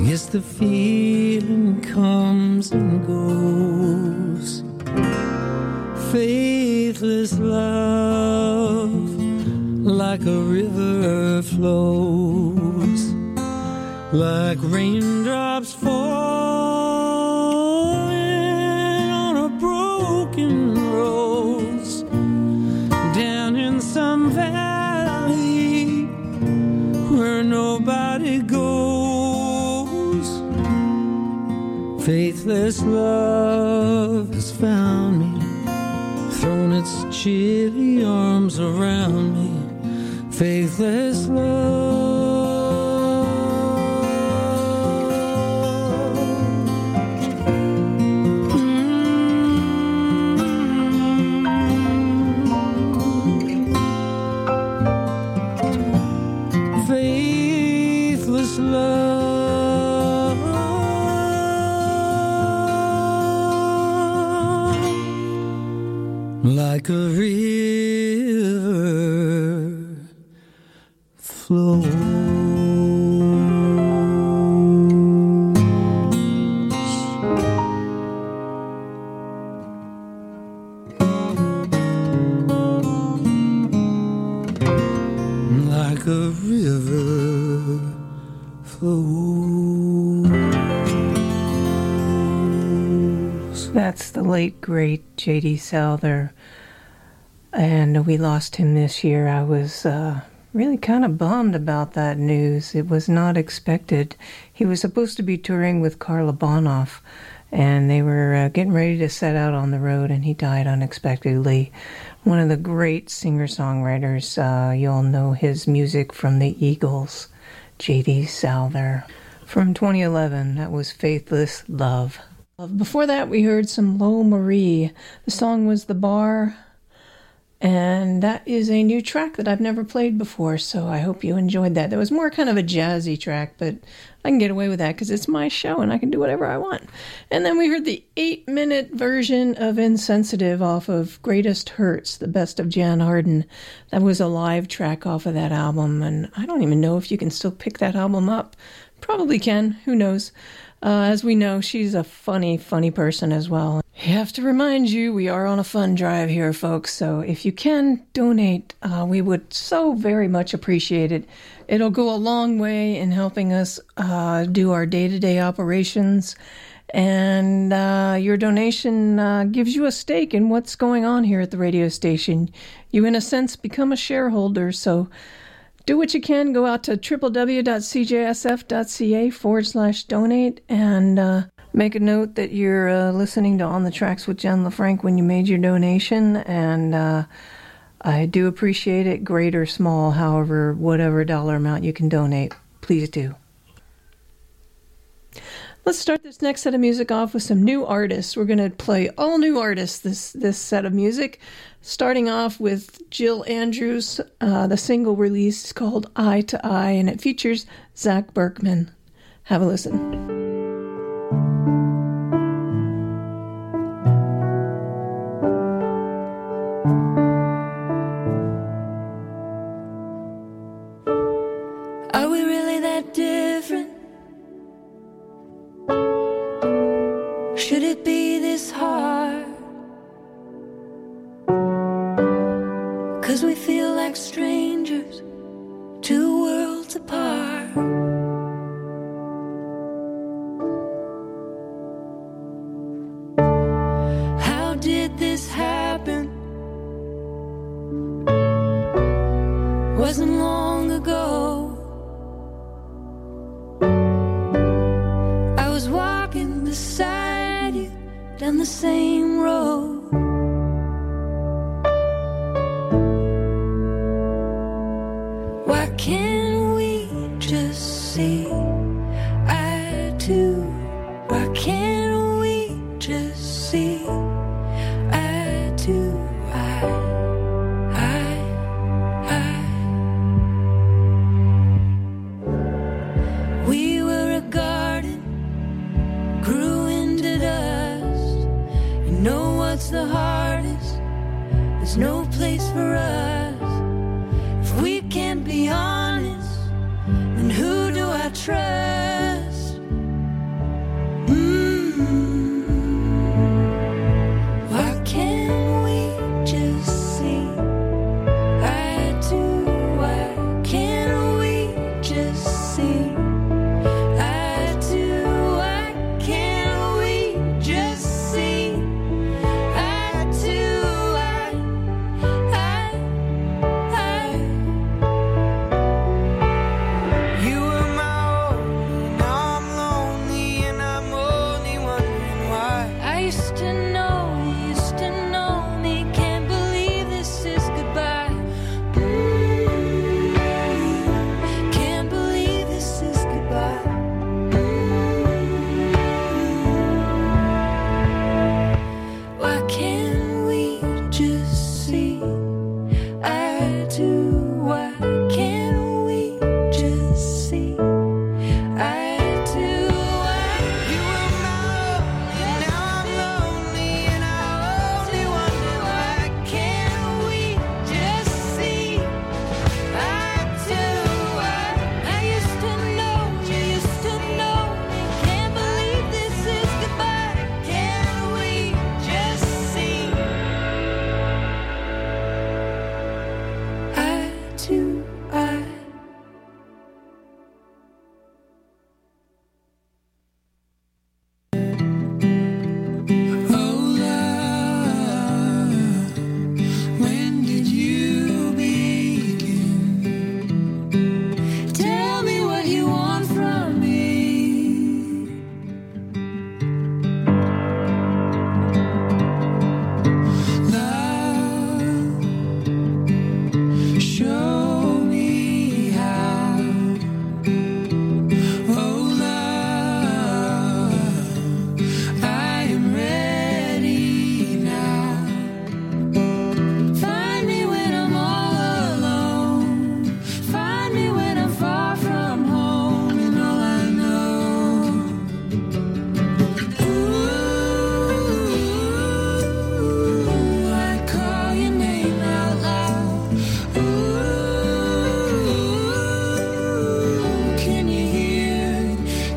Yes, the feeling comes and goes. Faithless love, like a river flows, like raindrops falling on a broken rose, down in some valley where nobody goes. Faithless love has found me, thrown its chilly arms around me. Faithless love. Faithless love, like a river flows. Like a river flows. That's the late, great J.D. Souther. And we lost him this year. I was really kind of bummed about that news. It was not expected. He was supposed to be touring with Karla Bonoff, and they were getting ready to set out on the road, and he died unexpectedly. One of the great singer-songwriters. You'll know his music from the Eagles, J.D. Souther. From 2011, that was Faithless Love. Before that, we heard some Lo Marie. The song was The Bar, and that is a new track that I've never played before, so I hope you enjoyed that. That was more kind of a jazzy track, but I can get away with that because it's my show and I can do whatever I want. And then we heard the 8-minute version of Insensitive off of Greatest Hurts, the best of Jan Arden. That was a live track off of that album, and I don't even know if you can still pick that album up. Probably can, who knows. As we know, she's a funny person as well. I have to remind you, we are on a fund drive here, folks, so if you can donate, we would so very much appreciate it. It'll go a long way in helping us do our day-to-day operations, and your donation gives you a stake in what's going on here at the radio station. You, in a sense, become a shareholder, so do what you can. Go out to www.cjsf.ca/donate and make a note that you're listening to On the Tracks with Jen LaFranc when you made your donation. And I do appreciate it, great or small, however, whatever dollar amount you can donate. Please do. Let's start this next set of music off with some new artists. We're going to play all new artists this set of music. Starting off with Jill Andrews. The single release is called Eye to Eye, and it features Zach Berkman. Have a listen. Are we really that different? Should it be this hard? 'Cause we feel like strangers, two worlds apart. How did this happen? Wasn't long ago. I was walking beside you down the same road. Why can't we just see eye to? Why can't we just see eye to eye? We were a garden, grew into dust. You know what's the hardest? There's no place for us. If we can't be honest, then who do I trust?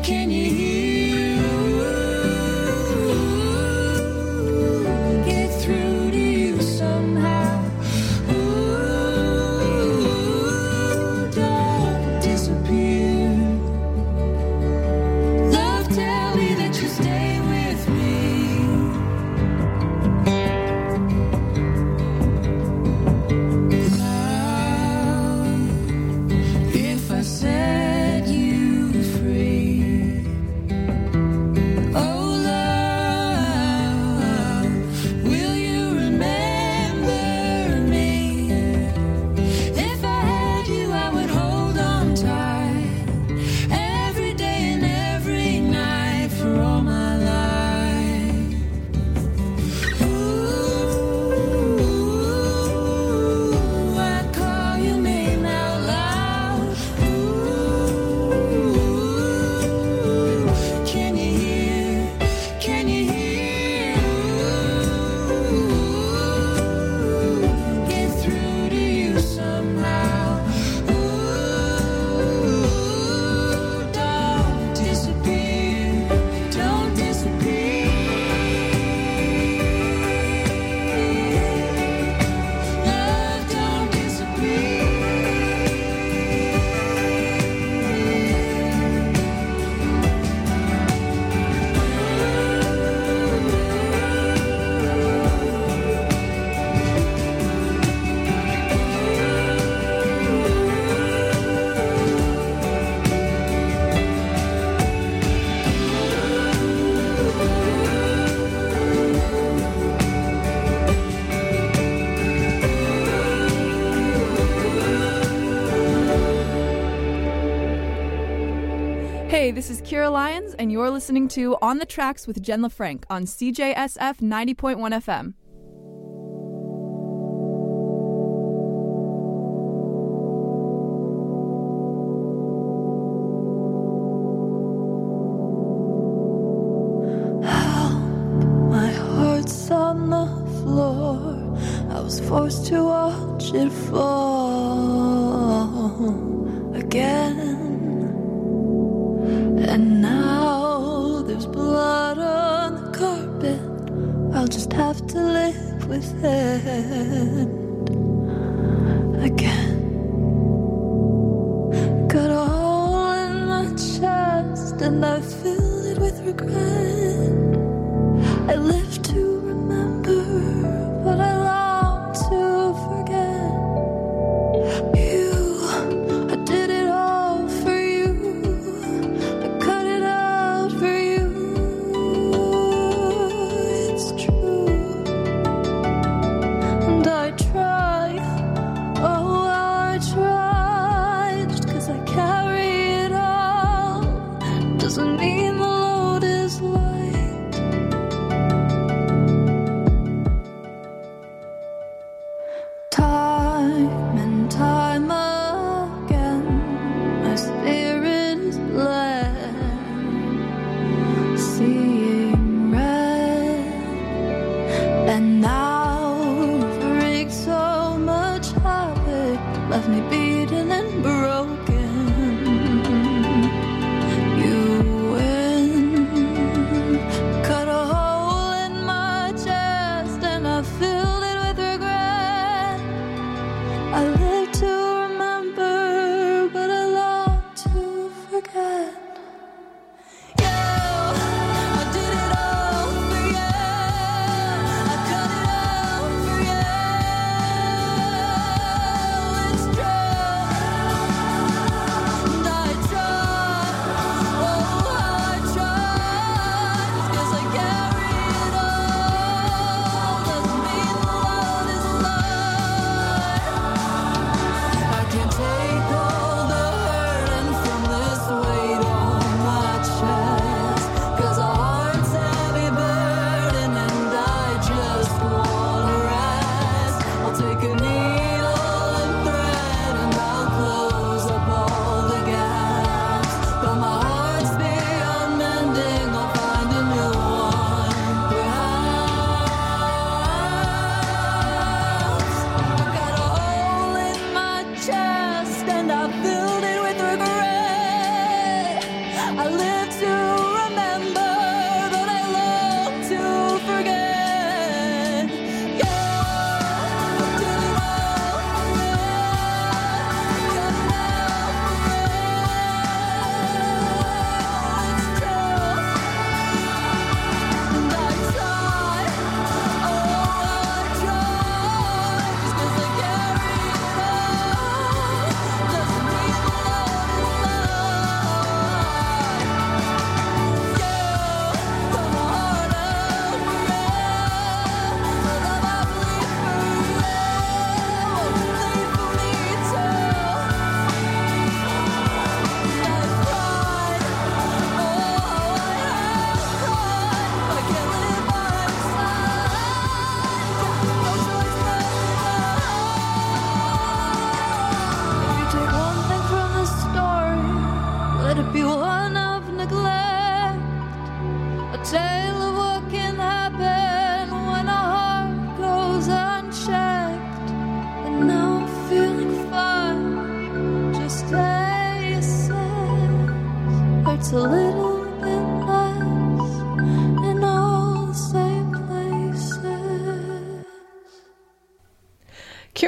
Can you hear? Get through to you somehow. Don't disappear. Love, tell me that you stay with me. If I set you free, oh love, will you remember me? If I had you, I would hold on tight every day and every night for all my life. Ooh, I call your name out loud. Ooh, can you hear? Can you hear? Ooh, get through to you somehow. Ooh, don't disappear. Don't disappear. Love, don't disappear. Hey, this is Kira Lyons, and you're listening to On the Tracks with Jen LaFranc on CJSF 90.1 FM. My heart's on the floor. I was forced to watch it fall again. And now there's blood on the carpet. I'll just have to live with it again. Got a hole in my chest and I fill it with regret. I live to remember, but I long to forget. You, I did it all for you. I cut it out for you. It's true. And I try, oh how I try. Just 'cause I carry it all doesn't mean the load is light. Time and time again, my spirit is led, seeing red. And now you've wreaked so much havoc, left me beaten and broken. You win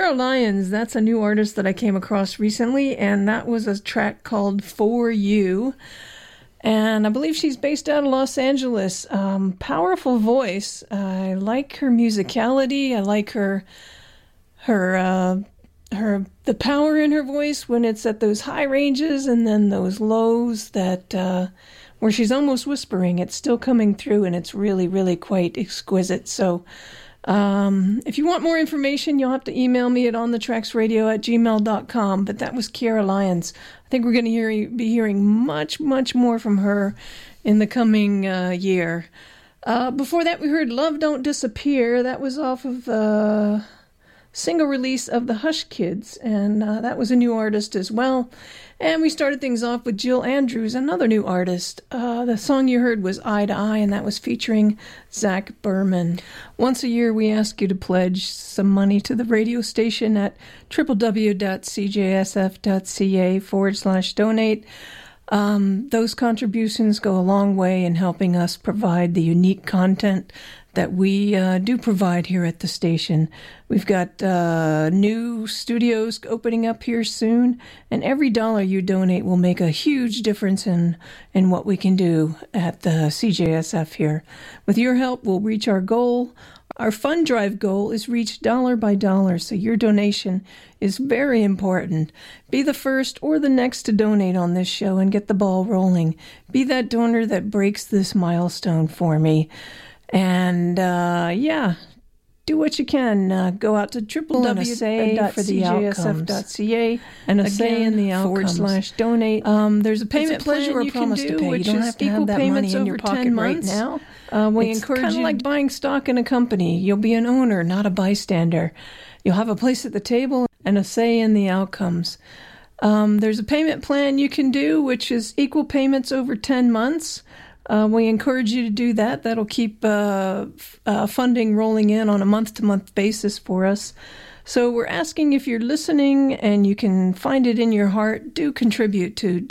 Kira Lyons, that's a new artist that I came across recently, and that was a track called For You. And I believe she's based out of Los Angeles. Powerful voice. I like her musicality. I like her the power in her voice when it's at those high ranges and then those lows that where she's almost whispering. It's still coming through, and it's really, really quite exquisite. So if you want more information, you'll have to email me at onthetracksradio@gmail.com. But that was Kira Lyons. I think we're going to be hearing much, much more from her in the coming year. Before that, we heard Love Don't Disappear. That was off of the single release of the Hush Kids, and that was a new artist as well. And we started things off with Jill Andrews, another new artist. The song you heard was Eye to Eye, and that was featuring Zach Berman. Once a year, we ask you to pledge some money to the radio station at www.cjsf.ca/donate. Those contributions go a long way in helping us provide the unique content that we do provide here at the station. We've got new studios opening up here soon, and every dollar you donate will make a huge difference in what we can do at the CJSF here. With your help, we'll reach our goal. Our fund drive goal is reached dollar by dollar, so your donation is very important. Be the first or the next to donate on this show and get the ball rolling. Be that donor that breaks this milestone for me. And do what you can. Go out to www.cjsf.ca and a say in the outcomes /donate. There's a payment plan you can do, which is equal payments over 10 months. Right now. We encourage you. It's kind of like buying stock in a company. You'll be an owner, not a bystander. You'll have a place at the table and a say in the outcomes. There's a payment plan you can do, which is equal payments over 10 months. We encourage you to do that. That'll keep funding rolling in on a month-to-month basis for us. So we're asking if you're listening and you can find it in your heart, do contribute to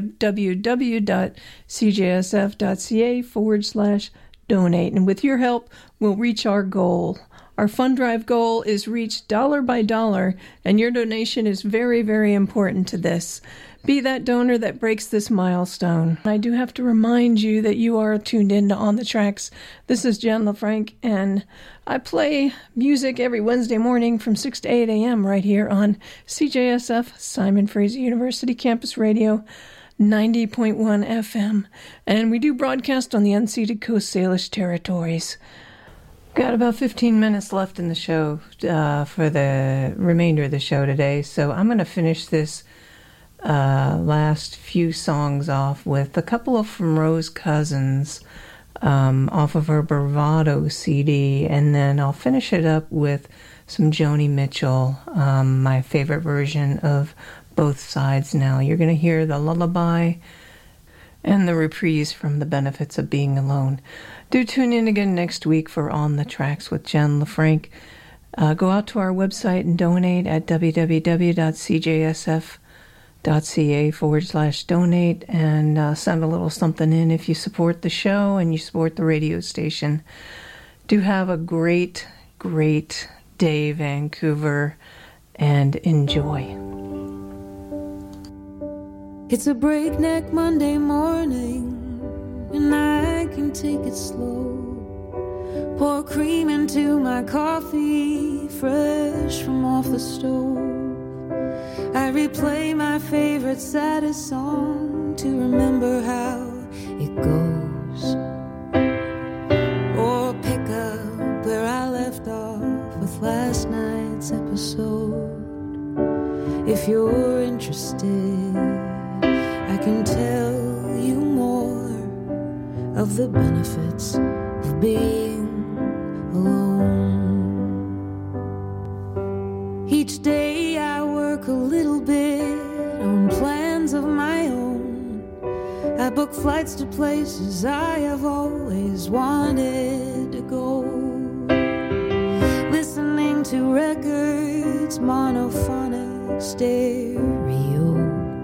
www.cjsf.ca/donate. And with your help, we'll reach our goal. Our fund drive goal is reached dollar by dollar, and your donation is very, very important to this. Be that donor that breaks this milestone. I do have to remind you that you are tuned in to On the Tracks. This is Jen LaFranc, and I play music every Wednesday morning from 6 to 8 a.m. right here on CJSF, Simon Fraser University Campus Radio, 90.1 FM. And we do broadcast on the unceded Coast Salish territories. Got about 15 minutes left in the show for the remainder of the show today, so I'm going to finish this last few songs off with a couple from Rose Cousins off of her Bravado CD, and then I'll finish it up with some Joni Mitchell, my favorite version of Both Sides Now. You're going to hear the lullaby and the reprise from The Benefits of Being Alone. Do tune in again next week for On the Tracks with Jen LaFranc. Go out to our website and donate at www.cjsf.ca/donate and send a little something in if you support the show and you support the radio station. Do have a great, great day, Vancouver, and enjoy. It's a breakneck Monday morning, and I can take it slow. Pour cream into my coffee, fresh from off the stove. I replay my favorite saddest song to remember how it goes. Or pick up where I left off with last night's episode. If you're interested, I can tell you more of the benefits of being alone. Each day I work a little bit on plans of my own. I book flights to places I have always wanted to go. Listening to records, monophonic stereo.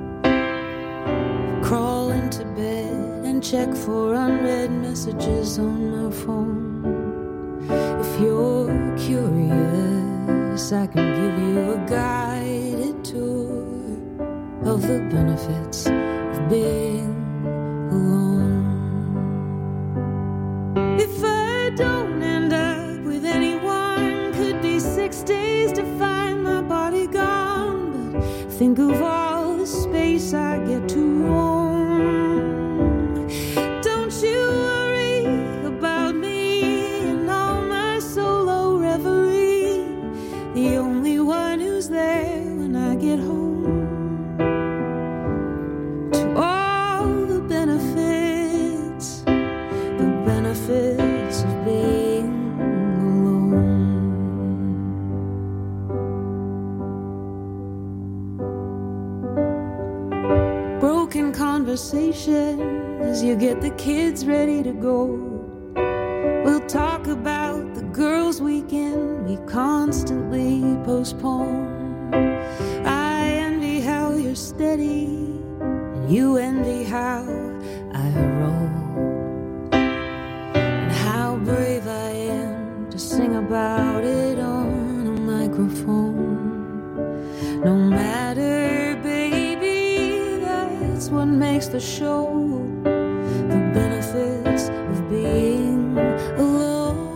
Crawl into bed and check for unread messages on my phone. If you're curious, this, I can give you a guided tour of the benefits of being alone. If I don't end up with anyone, could be 6 days to find my body gone. But think of all the space I get to roam. Don't you worry about me and all my solo reverie. The only one who's there when I get home. To all the benefits of being alone. Broken conversation as you get the kids ready to go. We'll talk about the girls' weekend we constantly postpone. I envy how you're steady, and you envy how I roll. And how brave I am to sing about it on a microphone. No matter, baby, that's what makes the show. The benefits of being alone.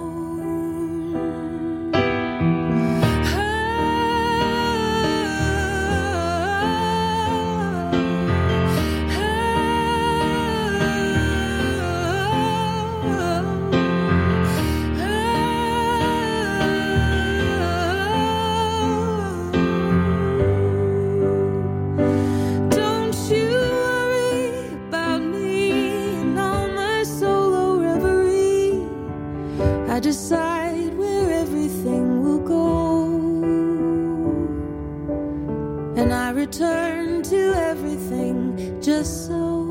Decide where everything will go, and I return to everything just so.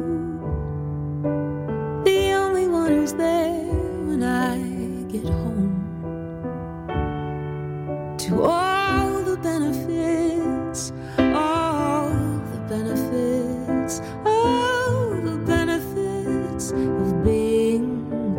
The only one who's there when I get home. To all the benefits, all the benefits, all the benefits of being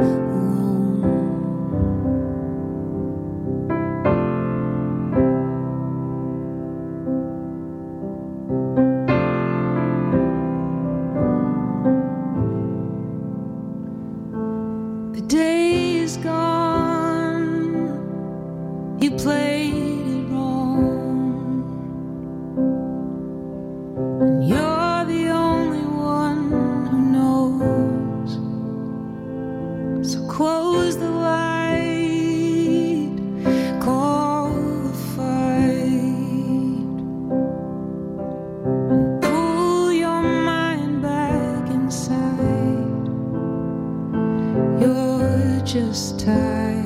just tired.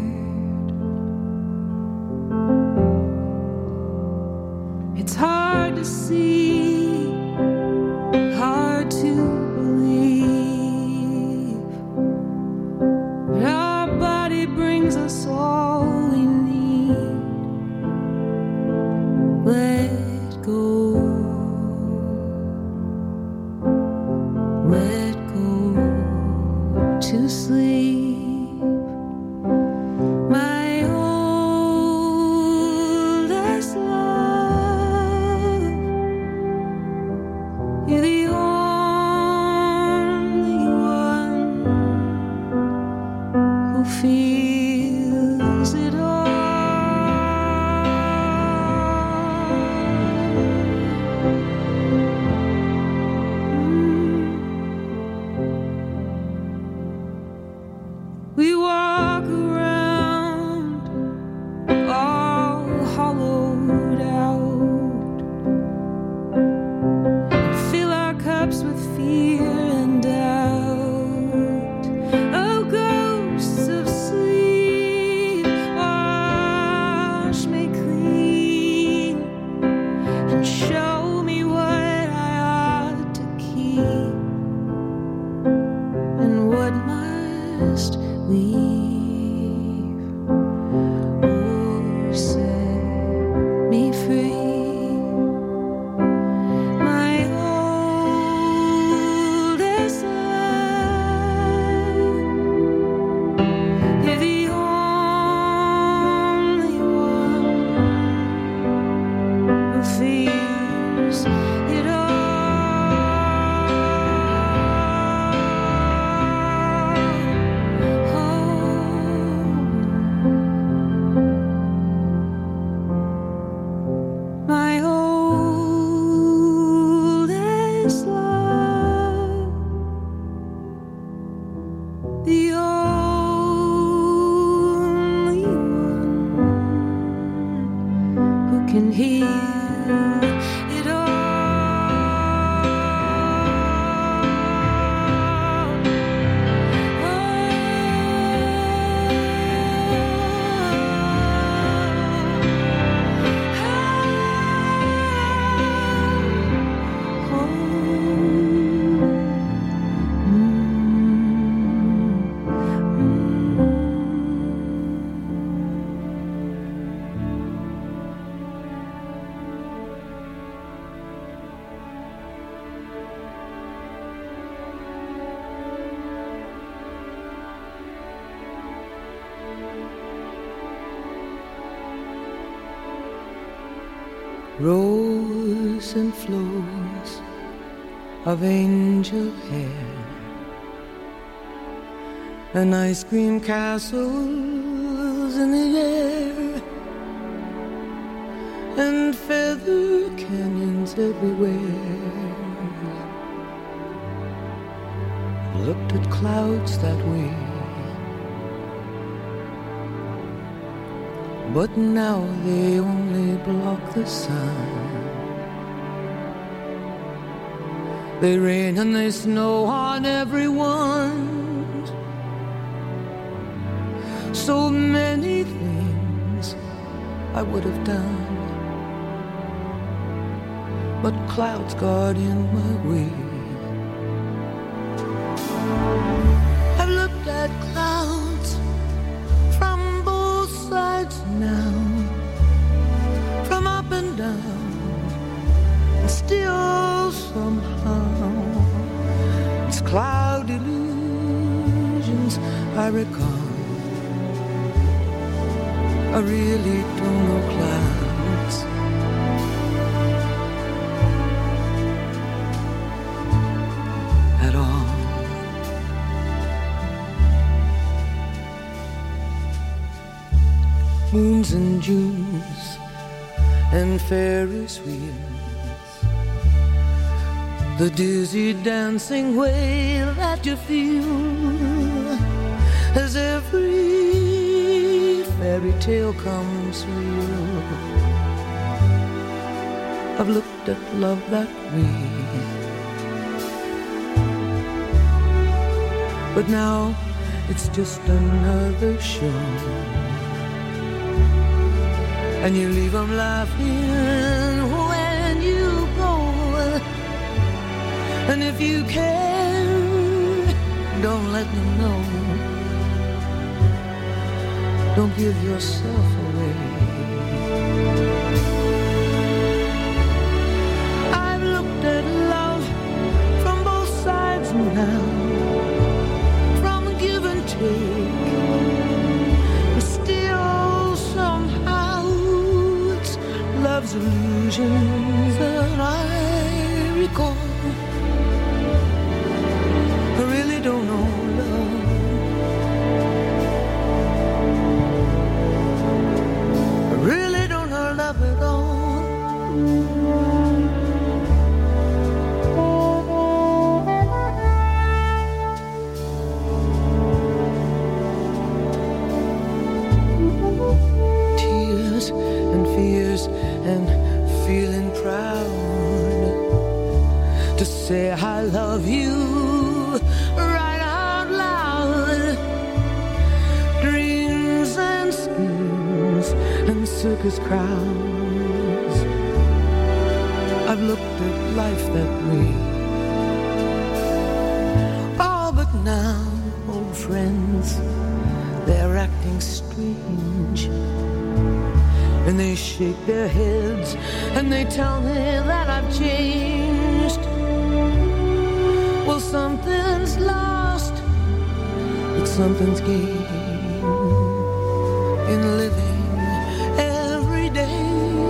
It's hard to see, hard to believe, but our body brings us all we need. Let go, let go to sleep. Feels it all. We walk around all hollowed out, fill our cups with fear and doubt. Oh, ghosts of sleep, wash me clean and show me what I ought to keep and what must leave. Oh, set me free, my oldest love. You're the only one can heal it all. Rows and flows of angel hair and ice cream castles in the air and feather canyons everywhere. Looked at clouds that way, but now they only block the sun. They rain and they snow on everyone. So many things I would have done, but clouds got in my way. I've looked at clouds from both sides now, from up and down, and still somehow it's cloud illusions I recall. I really don't know clouds. At all. Moons and Junes and Ferris wheels, the dizzy dancing way that you feel as every fairy tale comes real. I've looked at love that way, but now it's just another show, and you leave them laughing when you go. And if you can, don't let them know. Don't give yourself away. I've looked at love from both sides now, from give and take, and still somehow it's love's illusions that I recall. I really don't know love. Really don't know love at all. Tears and fears and feeling proud to say I love you right out loud. Dreams and schemes and circus crowds, I've looked at life that way. Oh, but now, old friends, they're acting strange, and they shake their heads and they tell me that I've changed. Well, something's lost, but something's gained in living every day.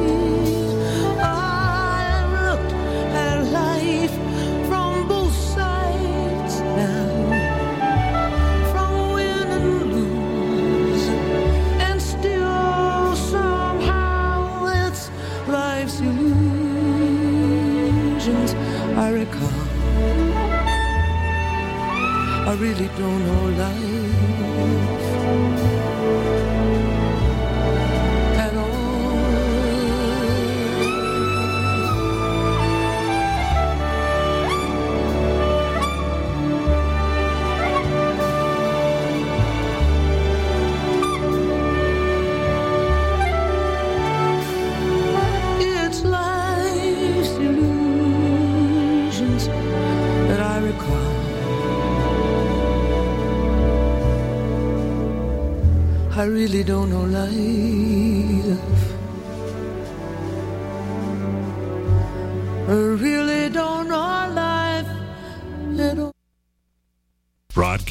I've looked at life from both sides now, from win and lose, and still somehow it's life's illusions I recall. I really don't know life at all. I really don't know life. I really